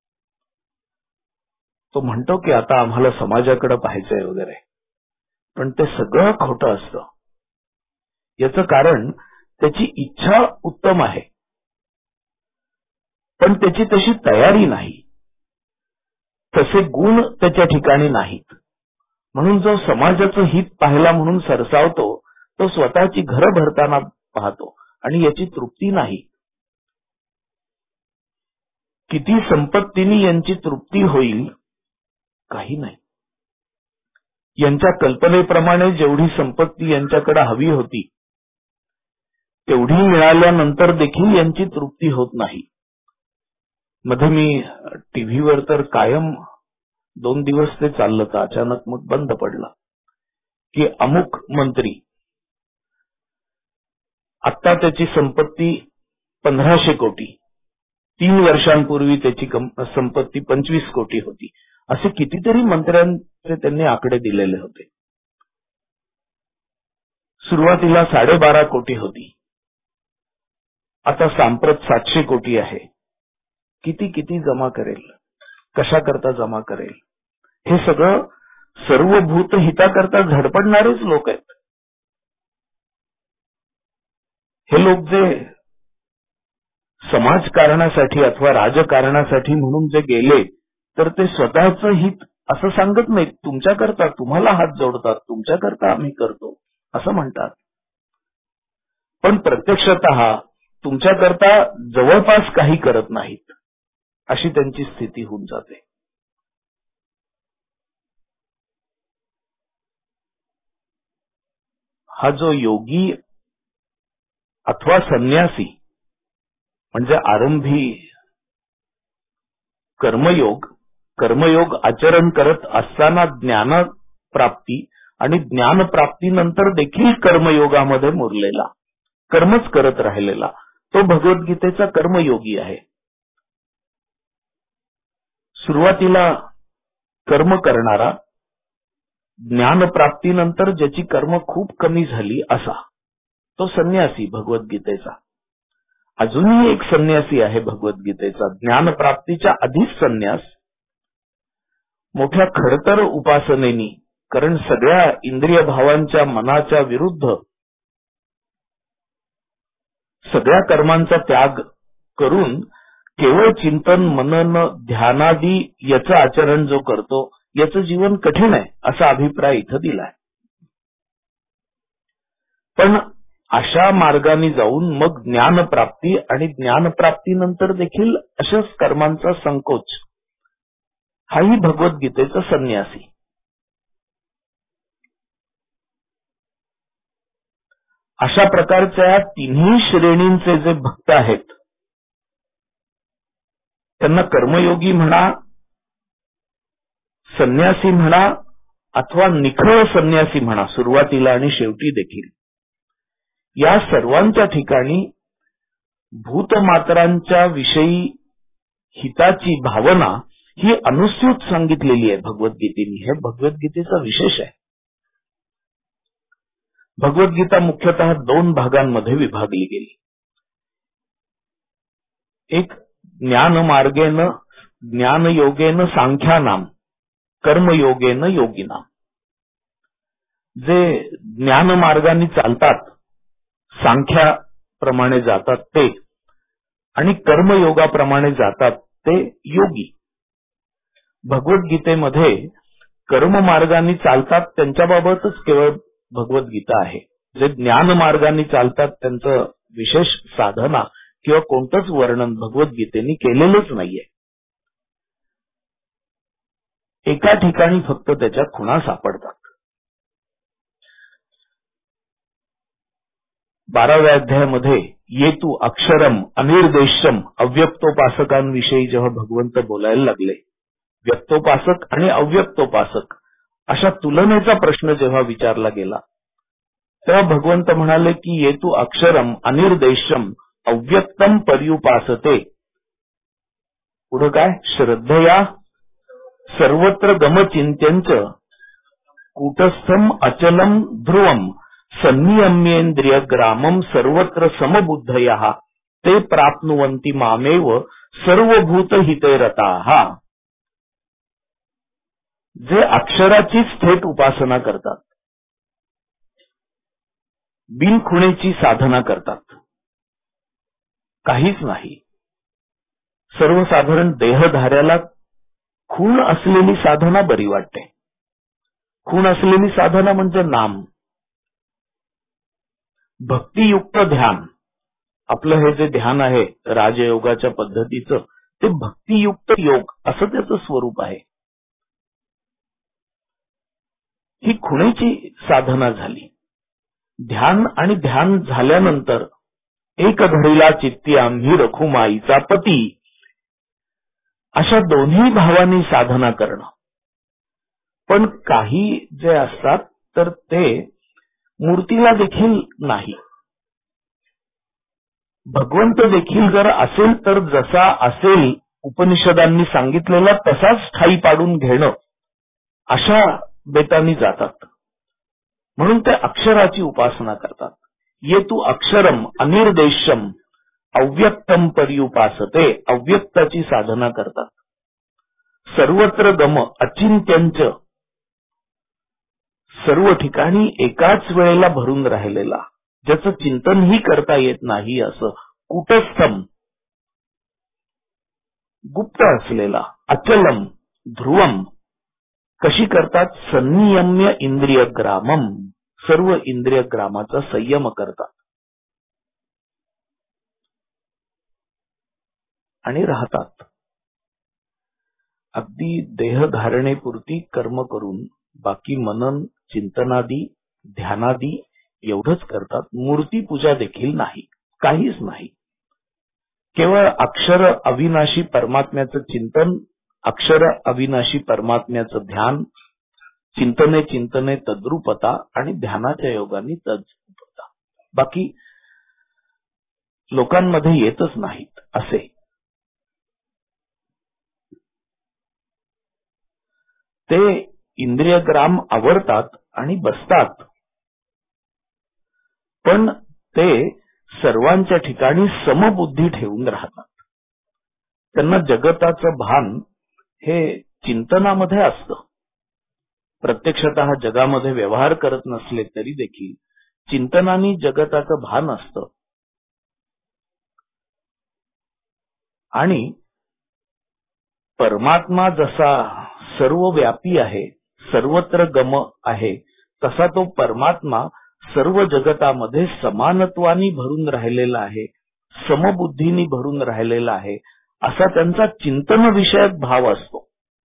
तो म्हणतो की आता आम्हाला समाजाकडे पाहायचंय वगैरे, पण ते सगळं खोटं असतं. याचं कारण त्याची इच्छा उत्तम आहे, पण त्याची तशी तयारी नाही, तसे गुण त्याच्या ठिकाणी नाहीत. म्हणून जो समाजाचं हित पाहिला म्हणून सरसावतो तो स्वतःची घरं भरताना पाहतो आणि याची तृप्ती नाही. किती संपत्तीनी यांची तृप्ती होईल? काही नाही. यांच्या कल्पनेप्रमाणे जेवढी संपत्ती यांच्याकडे हवी होती तेवढी मिळाल्यानंतर देखील यांची तृप्ती होत नाही. मध्ये मी टीव्हीवर तर कायम दोन दिवस ते चाललं तर अचानक मग बंद पडलं की अमुक मंत्री, आता त्याची संपत्ती पंधराशे कोटी, तीन वर्षांपूर्वी त्याची संपत्ती पंचवीस कोटी होती. असे कितीतरी मंत्र्यांचे त्यांनी आकडे दिलेले होते. सुरुवातीला साडेबारा कोटी होती, आता सांप्रत सातशे कोटी आहे. किती किती जमा करेल, कशा करता जमा करेल? हे सगळं सर्वभूत हिताकरता झडपडणारेच लोक आहेत. हे लोक जे समाजकारणासाठी अथवा राजकारणासाठी म्हणून जे गेले तर ते स्वतःचं हित असं सांगत नाहीत. तुमच्याकरता, तुम्हाला हात जोडतात, तुमच्याकरता आम्ही करतो असं म्हणतात, पण प्रत्यक्षतः तुमच्याकरता जवळपास काही करत नाहीत, अशी त्यांची स्थिती होऊन जाते. हा जो योगी अथवा संन्यासी म्हणजे आरंभी कर्मयोग, कर्मयोग आचरण करत असताना ज्ञानप्राप्ती आणि ज्ञानप्राप्तीनंतर देखील कर्मयोगामध्ये मुरलेला, कर्मच करत राहिलेला तो भगवद्गीतेचा कर्मयोगी आहे. सुरुवातीला कर्म करणारा, ज्ञानप्राप्तीनंतर ज्याची कर्म खूप कमी झाली असा तो संन्यासी भगवद्गीतेचा. अजूनही एक संन्यासी आहे भगवद्गीतेचा, ज्ञानप्राप्तीच्या आधीच संन्यास, मोठ्या खडतर उपासनेनी, कारण सगळ्या इंद्रिय भावांच्या मनाच्या विरुद्ध सगळ्या कर्मांचा त्याग करून केवळ चिंतन, मनन, ध्यानादी याचं आचरण जो करतो याचं जीवन कठीण आहे असा अभिप्राय इथं दिलाय. पण अशा मार्गाने जाऊन मग ज्ञानप्राप्ती आणि ज्ञानप्राप्तीनंतर देखील अशाच कर्मांचा संकोच, हाही भगवद्गीतेचा संन्यासी. अशा प्रकारच्या तिन्ही श्रेणींचे जे भक्त आहेत त्यांना कर्मयोगी म्हणा, संन्यासी म्हणा अथवा निखळ संन्यासी म्हणा, सुरुवातीला आणि शेवटी देखील या सर्वांच्या ठिकाणी भूतमात्रांच्या विषयी हिताची भावना ही अनुस्यूत सांगितलेली आहे भगवद्गीतेने. हे भगवद्गीतेचा विशेष आहे. भगवद्गीता मुख्यतः दोन भागांमध्ये विभागली गेली. एक ज्ञानमार्गेन ज्ञानयोगेन सांख्यानाम, कर्मयोगेन योगिनाम. जे ज्ञानमार्गाने चालतात, सांख्याप्रमाणे जातात ते, आणि कर्मयोगाप्रमाणे जातात ते योगी. भगवद्गीतेमध्ये कर्ममार्गाने चालतात त्यांच्याबाबतच केवळ भगवद्गीता आहे. जे ज्ञानमार्गाने चालतात त्यांचं विशेष साधना किंवा कोणतंच वर्णन भगवद्गीतेने केलेलंच नाहीये. एका ठिकाणी फक्त त्याच्या खुणा सापडतात. बाराव्या अध्यायामध्ये ये तू अक्षरम अनिर्देशम अव्यक्तोपासकांविषयी जेव्हा भगवंत बोलायला लागले, व्यक्तोपासक आणि अव्यक्तोपासक अशा तुलनेचा प्रश्न जेव्हा विचारला गेला, तेव्हा भगवंत म्हणाले की ये तू अक्षरम अनिर्देशम अव्यक्तम पर्युपासते. पुढे काय? श्रद्धया सर्वत्र गमचिंत्यंच कूटस्थम अचलम ध्रुवम संनियम्येंद्रिय ग्रामम सर्वत्र समबुद्धयः ते प्राप्नुवन्ति मामेव सर्वभूत हिते रताः. जे अक्षराचीच थेट उपासना करतात, बिनखुणेची साधना करतात, काहीच नाही. सर्वसाधारण देहधार्याला खूण असलेली साधना बरी वाटते. खूण असलेली साधना म्हणजे नाम, भक्तियुक्त ध्यान. आपलं हे जे ध्यान आहे राजयोगाच्या पद्धतीचं, ते भक्तियुक्त योग असं त्याचं स्वरूप आहे. ही खुणेची साधना झाली. ध्यान आणि ध्यान झाल्यानंतर एक घडीला चित्ती आम्ही रखू माईचा पती, अशा दोन्ही भावांनी साधना करणं. पण काही जे असतात तर ते मूर्तीला देखील नाही. भगवंत देखील जर असेल तर जसा असेल उपनिषदांनी सांगितलेला तसाच ठाई पाडून घेणं, अशा बेतांनी जातात. म्हणून ते अक्षराची उपासना करतात. ये तू अक्षरम अनिर्देशम अव्यक्तम पर्युपासते, अव्यक्ताची साधना करतात. सर्वत्र गम अचिंत्यंच, सर्व ठिकाणी एकाच वेळेला भरून राहिलेला, ज्याचं चिंतनही करता येत नाही असं कूटस्थम, गुप्त असलेला, अचलम ध्रुवम. कशी करतात? संनियम्य इंद्रिय ग्रामम, सर्व इंद्रिय ग्रामाचा संयम करतात आणि राहतात. अगदी देहधारणेपुरती कर्म करून बाकी मनन चिंतनादी ध्यानादी एवढंच करतात. मूर्ती पूजा देखील नाही, काहीच नाही. केवळ अक्षर अविनाशी परमात्म्याचं चिंतन, अक्षर अविनाशी परमात्म्याचं ध्यान, चिंतने चिंतने तद्रूपता आणि ध्यानाच्या योगाने तद्रूपता. बाकी लोकांमध्ये येतच नाहीत असे. ते इंद्रियग्राम आवरतात आणि बसतात, पण ते सर्वांच्या ठिकाणी समबुद्धी ठेवून राहतात. त्यांना जगताचं भान हे चिंतनामध्ये असतं. प्रत्यक्षतः जगामध्ये व्यवहार करत नसले तरी देखील चिंतनाने जगताचं भान असतं. आणि परमात्मा जसा सर्वव्यापी आहे, सर्वत्र गम आहे, तसा तो परमात्मा सर्व जगतामध्ये समानत्वानी भरून राहिलेला आहे, समबुद्धीनी भरून राहिलेला आहे, असा त्यांचा चिंतन विषयक भाव असतो.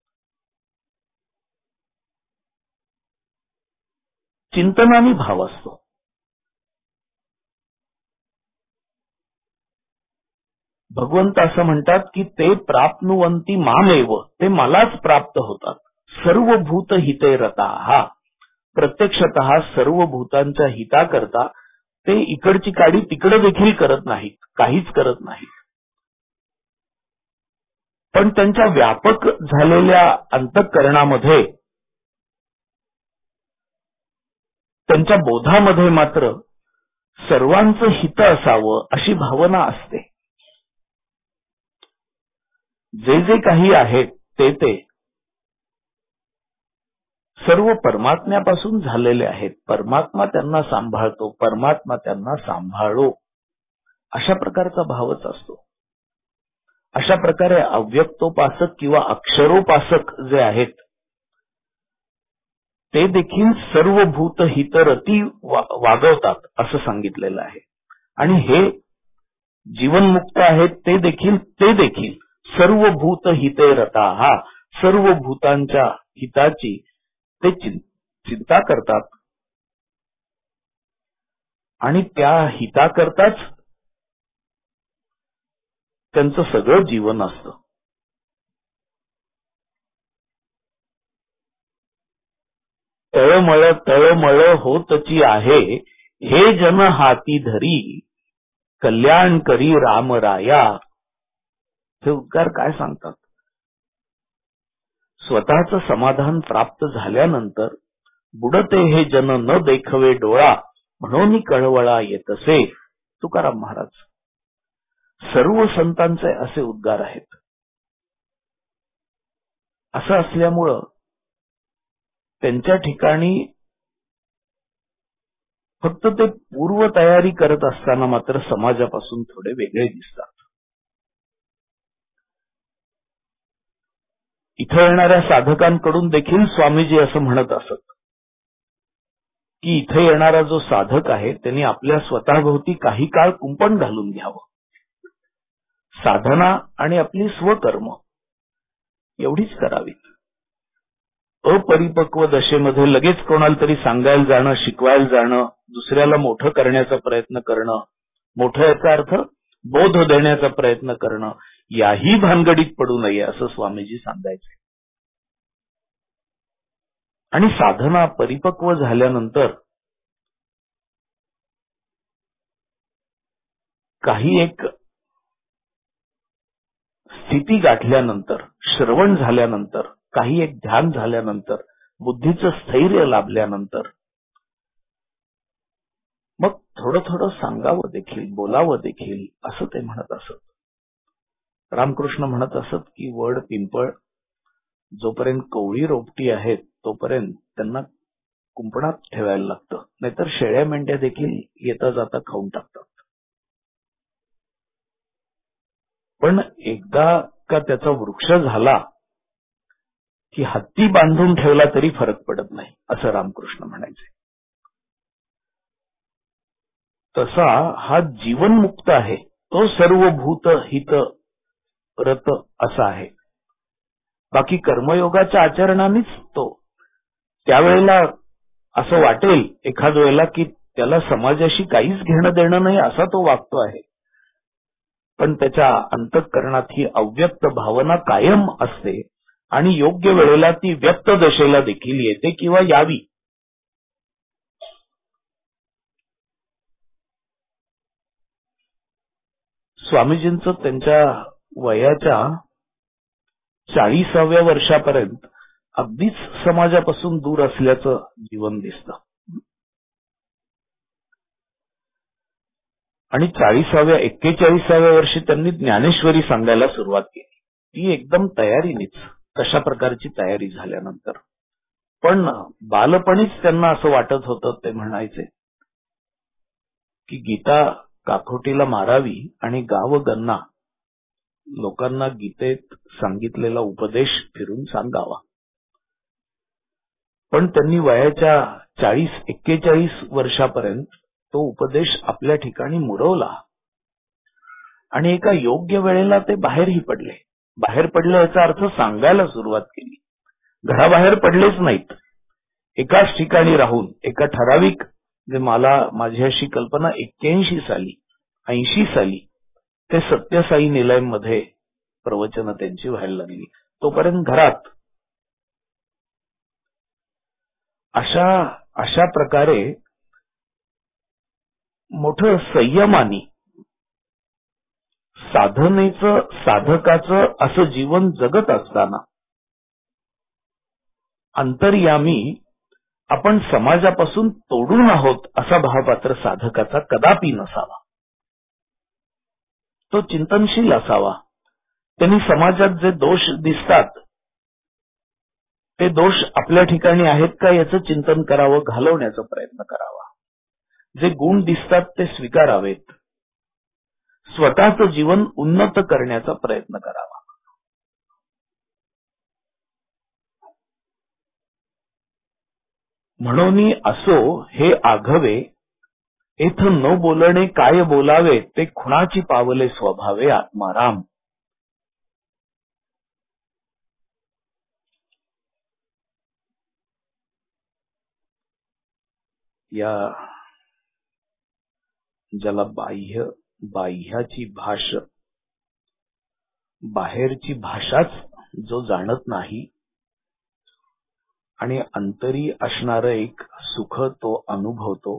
चिंतनानी भाव असतो. भगवंत असं म्हणतात की ते प्राप्नुवंती मामेव, ते मलाच प्राप्त होतात. सर्व भूत हिते रता, हा प्रत्यक्षतः सर्व भूतांच्या हिता करता ते इकडची काडी तिकडे देखील करत नाहीत, काहीच करत नाहीत. पण त्यांच्या व्यापक झालेल्या अंतःकरणामध्ये, त्यांच्या बोधामध्ये मात्र सर्वांचं हित असावं अशी भावना असते. जे जे काही आहेत ते ते सर्व परमात्म्यापासून झालेले आहेत. परमात्मा त्यांना सांभाळतो, परमात्मा त्यांना सांभाळो, अशा प्रकारचा भावच असतो. अशा प्रकारे अव्यक्तोपासक किंवा अक्षरोपासक जे आहेत ते देखील सर्व भूत हितरती वागवतात असं सांगितलेलं आहे. आणि हे जीवनमुक्त आहेत ते देखील ते देखील सर्व भूत हिते रता, हा सर्व भूतांच्या हिताची ते चिंता करतात आणि त्या हिताकरताच त्यांचं सगळं जीवन असतं. तळमळ तळमळ होतची आहे, हे जन हाती धरी, कल्याण करी रामराया. हे उद्गार काय सांगतात? स्वतःचं समाधान प्राप्त झाल्यानंतर बुडते हे जन न देखवे डोळा, म्हणून कळवळा येतसे. तुकाराम महाराज. सर्व संतांचे असे उद्गार आहेत. असं असल्यामुळं त्यांच्या ठिकाणी फक्त ते पूर्व तयारी करत असताना मात्र समाजापासून थोडे वेगळे दिसतात. इथं येणाऱ्या साधकांकडून देखील स्वामीजी असं म्हणत असत की इथे येणारा जो साधक आहे त्यांनी आपल्या स्वतःभोवती काही काळ कुंपण घालून घ्यावं. साधना आणि आपली स्वकर्म एवढीच करावी. अपरिपक्व दशेमध्ये लगेच कोणाला तरी सांगायला जाणं, शिकवायला जाणं, दुसऱ्याला मोठं करण्याचा प्रयत्न करणं, मोठं याचा अर्थ बोध देण्याचा प्रयत्न करणं, याही भानगडीत पडू नये असं स्वामीजी सांगायचे. आणि साधना परिपक्व झाल्यानंतर काही एक स्थिती गाठल्यानंतर, श्रवण झाल्यानंतर, काही एक ध्यान झाल्यानंतर, बुद्धीचं स्थैर्य लाभल्यानंतर मग थोडं थोडं सांगावं देखील, बोलावं देखील असं ते म्हणत असत. रामकृष्ण म्हणत असत की वड पिंपळ जोपर्यंत कवळी रोपटी आहेत तोपर्यंत त्यांना कुंपणात ठेवायला लागतं, नाहीतर शेळ्या मेंढ्या देखील येता जाता खाऊन टाकतात. पण एकदा का त्याचा वृक्ष झाला की हत्ती बांधून ठेवला तरी फरक पडत नाही असं रामकृष्ण म्हणायचे. तसा हा जीवनमुक्त आहे, तो सर्व भूत हित रत असा आहे. बाकी कर्मयोगाच्या आचरणानेच तो त्यावेळेला असं वाटेल एखाद वेळेला की त्याला समाजाशी काहीच घेणं देणं नाही असा तो वागतो आहे, पण त्याच्या अंतःकरणात ही अव्यक्त भावना कायम असते आणि योग्य वेळेला ती व्यक्त दशेला देखील येते किंवा यावी. स्वामीजींचं त्यांच्या वयाच्या चाळीसाव्या वर्षापर्यंत अगदीच समाजापासून दूर असल्याचं जीवन दिसतं. आणि चाळीसाव्या एक्केचाळीसाव्या वर्षी त्यांनी ज्ञानेश्वरी सांगायला सुरुवात केली. ती एकदम तयारीनेच, कशा प्रकारची तयारी झाल्यानंतर. पण बालपणीच त्यांना असं वाटत होतं, ते म्हणायचे की गीता काखोटीला मारावी आणि गाव गन्ना लोकांना गीतेत सांगितलेला उपदेश फिरून सांगावा. पण त्यांनी वयाच्या चाळीस एक्केचाळीस वर्षापर्यंत तो उपदेश आपल्या ठिकाणी मुरवला आणि एका योग्य वेळेला ते बाहेरही पडले. बाहेर पडले याचा अर्थ सांगायला सुरुवात केली. घराबाहेर पडलेच नाहीत, एकाच ठिकाणी राहून एका ठराविक, जे मला माझी अशी कल्पना एक्क्याऐंशी साली ऐंशी साली ते सत्यसाई निलयमध्ये प्रवचन त्यांची व्हायला लागली. तोपर्यंत घरात अशा अशा प्रकारे मोठं संयमानी साधनेचं साधकाचं असं जीवन जगत असताना अंतर्यामी आपण समाजापासून तोडून आहोत असा भाव मात्र साधकाचा कदापि नसावा. तो चिंतनशील असावा. त्यांनी समाजात जे दोष दिसतात ते दोष आपल्या ठिकाणी आहेत का याचं चिंतन करावं, घालवण्याचा प्रयत्न करावा. जे गुण दिसतात ते स्वीकारावेत. स्वतःचं जीवन उन्नत करण्याचा प्रयत्न करावा. म्हणून असो हे आघवे येथ न बोलणे काय बोलावे ते खुणाची पावले स्वभावे आत्माराम. या ज्याला बाह्य बाह्याची भाषा बाहेरची भाषाच जो जाणत नाही आणि अंतरी असणारं एक सुख तो अनुभवतो,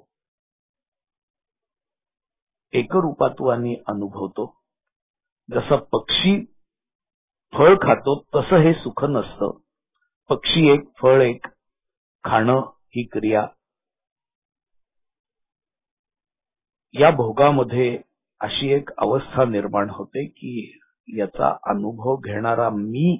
एकरूपत्वाने अनुभवतो. जसा पक्षी फळ खातो तसं हे सुख नसतं. पक्षी एक, फळ एक, खाणं ही क्रिया. या भोगामध्ये अशी एक अवस्था निर्माण होते की याचा अनुभव घेणारा मी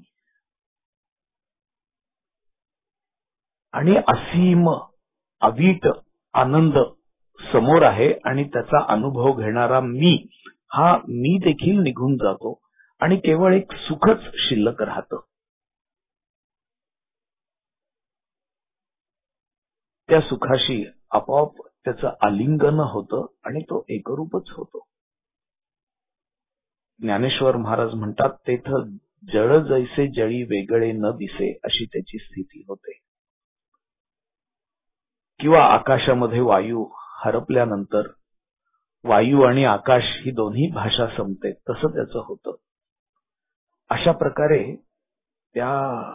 आणि असीम अवीट आनंद समोर आहे आणि त्याचा अनुभव घेणारा मी हा मी देखील निघून जातो आणि केवळ एक सुखच शिल्लक राहतं. त्या सुखाशी आपोआप त्याचं आलिंगन होतं आणि तो एकरूपच होतो. ज्ञानेश्वर महाराज म्हणतात तेथ जळ जैसे जळी वेगळे न दिसे अशी त्याची स्थिती होते. किंवा आकाशामध्ये वायू हरपल्यानंतर वायू आणि आकाश ही दोन्ही भाषा संपते तसं त्याचं होतं. अशा प्रकारे त्या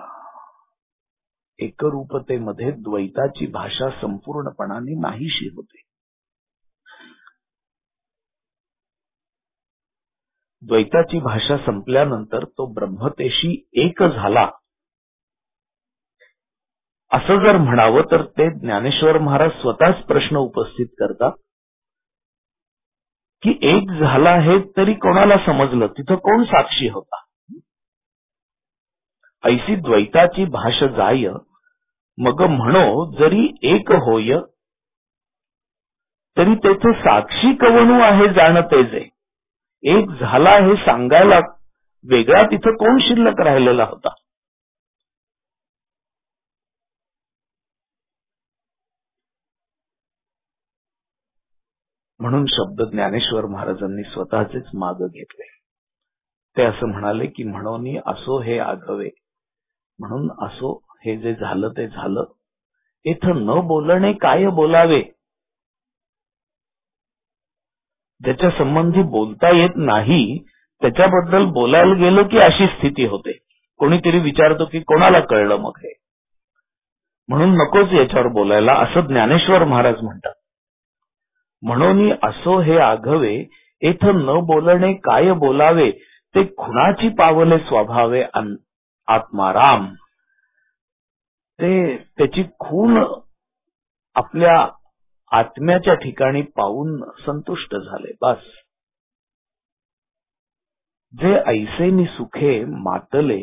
एकरूपतेमध्ये द्वैताची भाषा संपूर्णपणाने नाहीशी होते. द्वैताची भाषा संपल्यानंतर तो ब्रह्मतेशी एक झाला असं जर म्हणावं तर ते ज्ञानेश्वर महाराज स्वतःच प्रश्न उपस्थित करतात की एक झाला हे तरी कोणाला समजलं, तिथं कोण साक्षी होता. ऐसी द्वैताची भाष जाय मग म्हणो जरी एक होय तरी तेथे साक्षी कवणू आहे जाणते जे. एक झाला हे सांगायला वेगळा तिथं कोण शिल्लक राहिलेला होता. म्हणून शब्द ज्ञानेश्वर महाराजांनी स्वतःचेच मागे घेतले. ते असं म्हणाले की म्हणून असो हे आघवे, म्हणून असो हे जे झालं ते झालं. इथं न बोलणे काय बोलावे. ज्याच्या संबंधी बोलता येत नाही त्याच्याबद्दल बोलायला गेलो की अशी स्थिती होते. कोणीतरी विचारतो की कोणाला कळलं मग हे, म्हणून नकोच याच्यावर बोलायला असं ज्ञानेश्वर महाराज म्हणतात. म्हणून असो हे आघवे इथं न बोलणे काय बोलावे ते खुणाची पावले स्वभावे आत्माराम. ते त्याची खूण आपल्या आत्म्याच्या ठिकाणी पाहून संतुष्ट झाले. बस. जे ऐसेनी सुखे मातले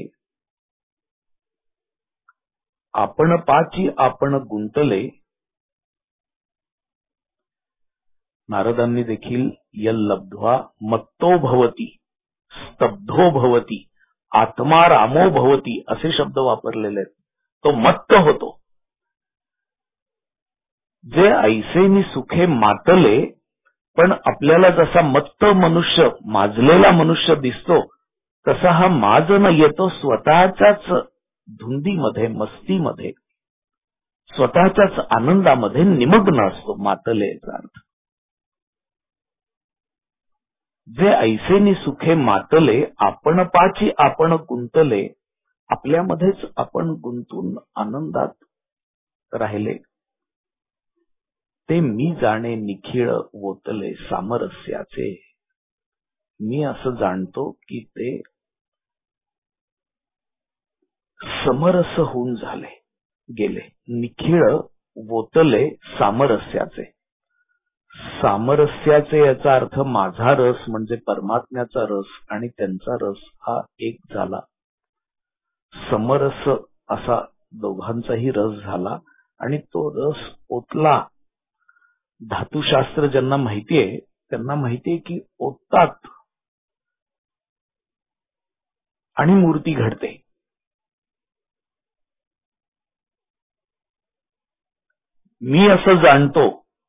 आपण पाची आपण गुंतले. नारदांनी देखील यल्लब्ध्वा मत्तो भवती स्तब्धो भवती आत्मा रामो भवती असे शब्द वापरलेले आहेत. तो मत्त होतो. जे ऐसेनी सुखे मातले पण आपल्याला जसा मत्त मनुष्य माजलेला मनुष्य दिसतो तसा हा माज न येतो. स्वतःच्याच धुंदीमध्ये मस्तीमध्ये स्वतःच्याच आनंदामध्ये निमग्न असतो. मातलेचा अर्थ जे ऐसेनी सुखे मातले आपण पाची आपण गुंतले, आपल्यामध्येच आपण गुंतून आनंदात राहिले, ते मी जाणे निखिळ वोतले सामरस्याचे. मी असं जाणतो की ते समरस होऊन झाले गेले. निखिळ वोतले सामरस्याचे. सामरस्याचे याचा अर्थ माझा रस म्हणजे परमात्म्याचा रस आणि त्यांचा रस हा एक झाला. समरस असा दोघांचाही रस झाला आणि तो रस ओतला. धातुशास्त्र ज्यांना माहितीये त्यांना माहितीये की ओततात आणि मूर्ती घडते. मी असं जाणतो,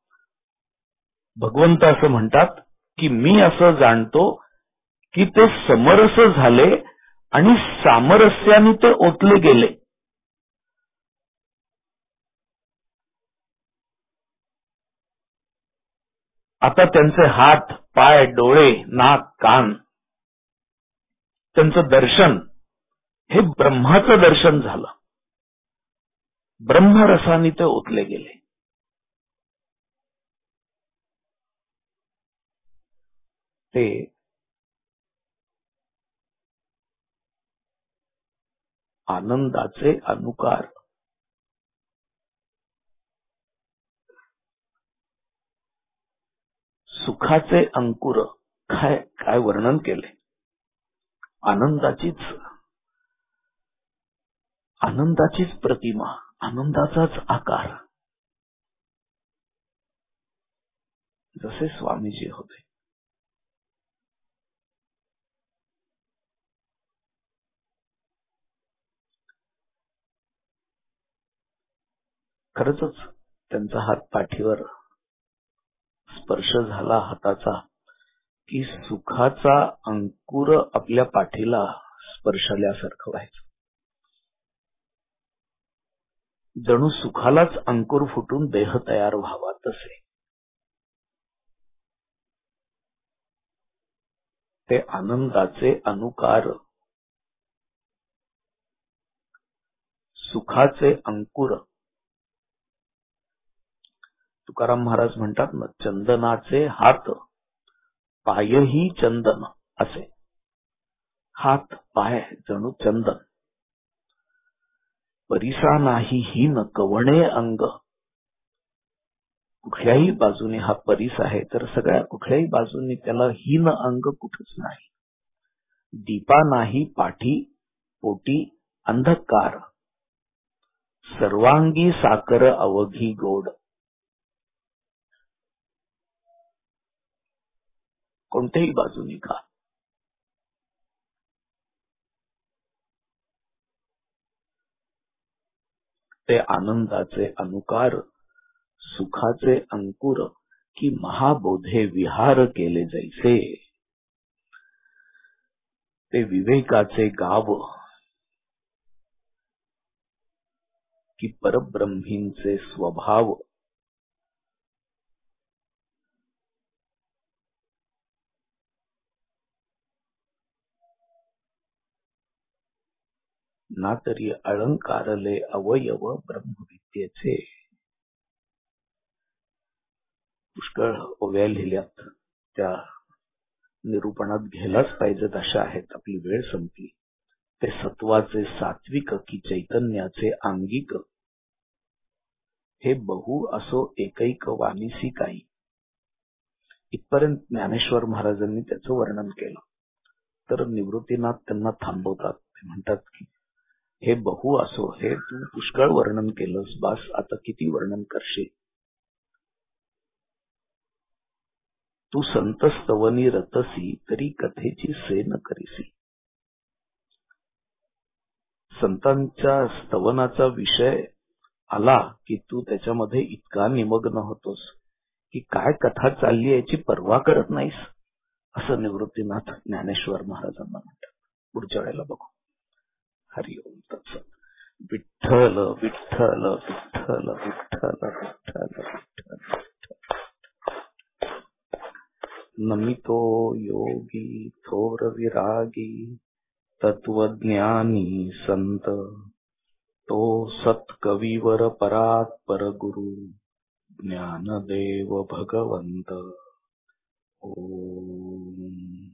भगवंत असं म्हणतात की मी असं जाणतो की ते समरस झाले आणि सामरस्याने ते ओतले गेले. आता त्यांचे हात, पाय, डोळे, नाक, कान, त्यांचं दर्शन हे ब्रह्माचं दर्शन झालं. ब्रह्मरसाने ते ओतले गेले. ते आनंदाचे अनुकार. सुखाचे अंकुर. काय काय वर्णन केले. आनंदाचीच आनंदाचीच प्रतिमा, आनंदाचाच आकार. जसे स्वामीजी होते. खरच त्यांचा हात पाठीवर स्पर्श झाला हाताचा की सुखाचा अंकुर आपल्या पाठीला स्पर्शल्यासारखं व्हायचं. जणू सुखालाच अंकुर फुटून देह तयार व्हावा तसे. ते आनंदाचे अनुकार, सुखाचे अंकुर. तुकाराम महाराज म्हणतात ना, चंदनाचे हात पायही चंदन असे. हात पाय जणू चंदन. परिसा नाही हीन कवणे अंग. कुठल्याही बाजूने हा परीस आहे तर सगळ्या कुठल्याही बाजूने त्याला हीन अंग कुठंच नाही. दीपा नाही पाठी पोटी अंधकार. सर्वांगी साकर अवघी गोड. कोणत्याही बाजूने का. ते आनंदाचे अनुकार, सुखाचे अंकुर की महाबोधे विहार केले जैसे. ते विवेकाचे गाव की परब्रह्मींचे स्वभाव. ना तरी अलंकारले अवयव ब्रह्मविद्येचे. पुष्कळ ओव्या लिहिल्यात, त्या निरूपणात घ्यायलाच पाहिजेत अशा आहेत. आपली वेळ संपली. ते सत्वाचे सात्विक की चैतन्याचे आंगिक. हे बहु असो एकैक वानिसी काही. इथपर्यंत ज्ञानेश्वर महाराजांनी त्याचं वर्णन केलं. तर निवृत्तीनाथ त्यांना थांबवतात. ते म्हणतात की हे बहु असो, हे तू पुष्कळ वर्णन केलंस, बास आता किती वर्णन करशील. तू संत स्तवनी रतसी तरी कथेची सेन करीसी. संतांच्या स्तवनाचा विषय आला की तू त्याच्यामध्ये इतका निमग्न होतोस की काय कथा चालली याची पर्वा करत नाहीस, असं निवृत्तीनाथ ज्ञानेश्वर महाराजांना म्हणतात. पुढच्या वेळेला बघू. हरिओम तत्सत. विठ्ठल विठ्ठल विठ्ठल विठ्ठल विठ्ठल विठ्ठल. नमितो योगी थोर विरागी तत्वज्ञानी संत तो सत्कविवर परात्पर गुरु ज्ञानदेव भगवंत। ओम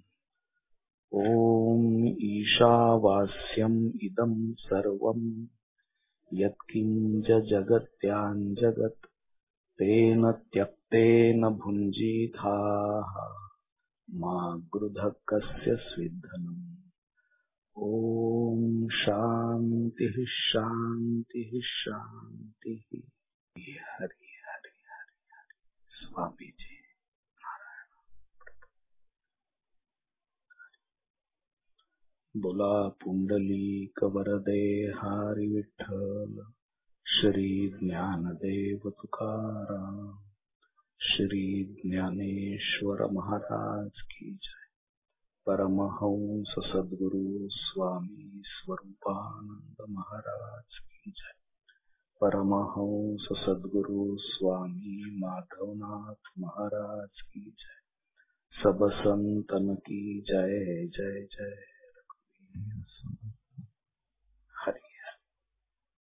ओम ईशावास्यम् इदं सर्वं यत्किंच जगत्यां जगत् तेन त्यक्तेन भुञ्जीथाः मा गृधः कस्य स्विद्धनम्। ओम शांति शांति शांति। हरि हरि हरि हरि। स्वामी जी बोला पुंडलीक वरदे हरि विठ्ठल श्री ज्ञानदेव तुकाराम श्री ज्ञानेश्वर महाराज की जय। परमहंस सद्गुरु स्वामी स्वरूपानंद महाराज की जय। परमहंस सद्गुरु स्वामी माधवनाथ महाराज की जय। सब संतन की जय जय जय।